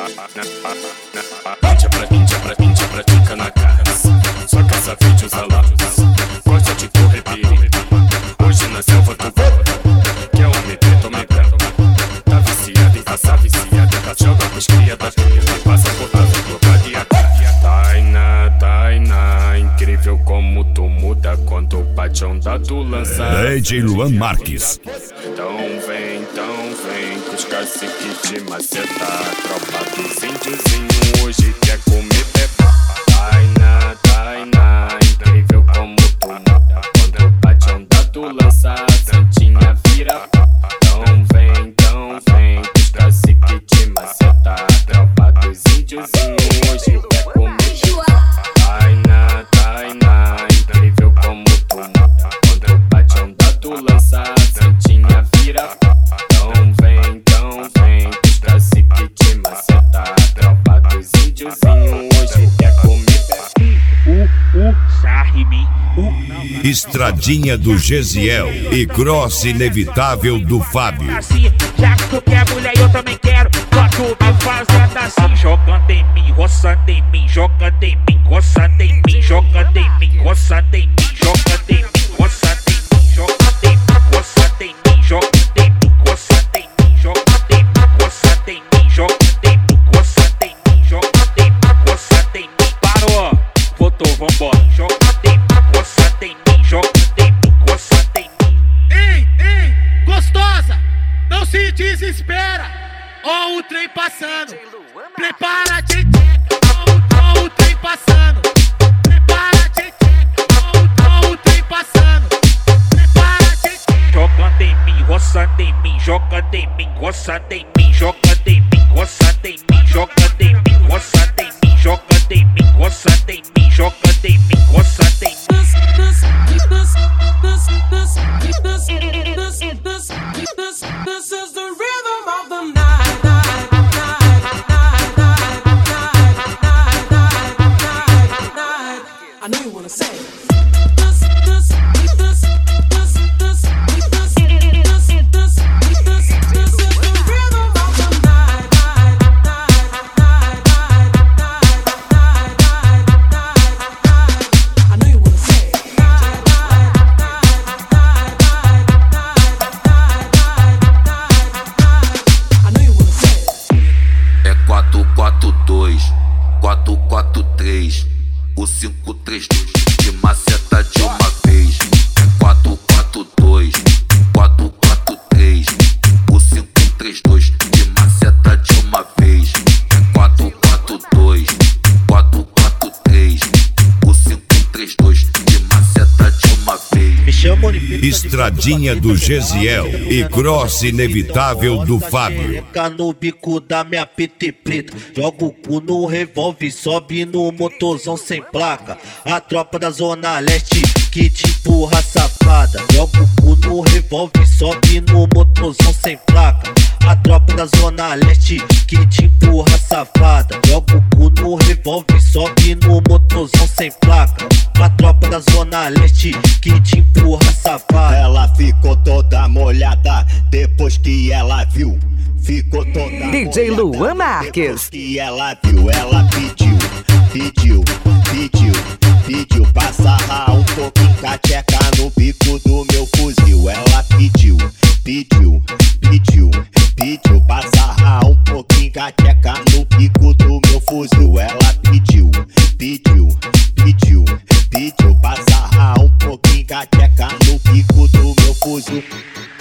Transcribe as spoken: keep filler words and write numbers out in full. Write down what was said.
Índia pra Índia pra Índia pratica na cara. Só que essa vídeo usa lá. Gosta de correr perigo. Hoje na selva tu volta. Quer um me ter, tome pé. Tá viciada em caçar, viciada em caçar. Joga com os cria da cria. E passa por trás do bloqueio. Taina, Taina, incrível como tu muda quando bate onda tu lança. D J Luan Marques. Então vem, então vem, que os caciques te maceta. Tropa dos índiozinhos hoje quer comer pepa. Taina, Taina, incrível como tu muda quando bate onda tu lança. Santinha vira. Então vem, então vem, que os caciques te maceta. Tropa dos índiozinhos hoje quer comer pepa. Taina, Taina, incrível como tu muda quando bate onda tu lança. Santinha vira. Então vem, então vem, que os caciques te maceta. Tropa dos índiozinhos hoje quer comer pepa. Uh, uh, sarre-me, uh. Estradinha do Gesiel e cross inevitável do Fábio. Assim, já que tu quer mulher, eu também quero. Só tu me fazendo assim, jogando em mim, roçando em mim, jogando em mim, roçando em mim, jogando em mim, roçando em mim, jogando em mim, roçando em mim, jogando em mim, roçando em mim, jogando em mim, roçando em mim, jogando em mim, roçando em mim, jogando em mim, roçando em mim, jogando em mim, roçando em mim. Parou, voltou, vambora. Jogando em mim, roçando em mim, jogando em mim, roçando em mim. Ei, ei, gostosa, não se desespera. Ó o trem passando, prepara a tcheca. Ó o, ó o trem passando, prepara a tcheca. Ó o, ó o trem passando, prepara a tcheca. Jogando em mim, roçando em mim, jogando em mim, roçando em mim, jogando em mim, roçando em mim, jogando em mim, roçando em mim, jogando em mim, roçando em mim, jogando em mim, roçando em mim. This is the rhythm of the night. I know you wanna say this, this, this, this, this, this, this, this, this is the rhythm of the night. I know you wanna say I know you wanna say É quatro quatro dois, quatro quatro três, o cinco três dois de maceta de uma vez. É quatro quatro dois, quatro quatro três, o cinco três dois de maceta de uma vez. É quatro quatro dois, quatro quatro três, o cinco três dois de maceta de uma vez. Me chama Estradinha do Gesiel e cross inevitável do Fábio. Fica no bico da minha P T preta, joga o cu no revólver, sobe no motorzão sem placa. A tropa da Zona Leste que te empurra, safada. Joga o cu no revólver, sobe no motorzão sem placa. A tropa da Zona Leste que te empurra, safada. Joga o cu no revólver, sobe no motorzão sem placa. A tropa da Zona Leste que te empurra, safada. Ela ficou toda molhada depois que ela viu. Ficou toda D J molhada Luan Marques. depois que ela viu. Ela pediu, pediu, pediu, pediu pra sarrar um pouquinho cacheca no bico do meu fuzil. Ela pediu, pediu, pediu, pediu pra sarrar um pouquinho cacheca no bico do meu fuzil. Ela pediu, pediu, pediu, pediu pra sarrar um pouquinho cacheca no bico do meu fuzil.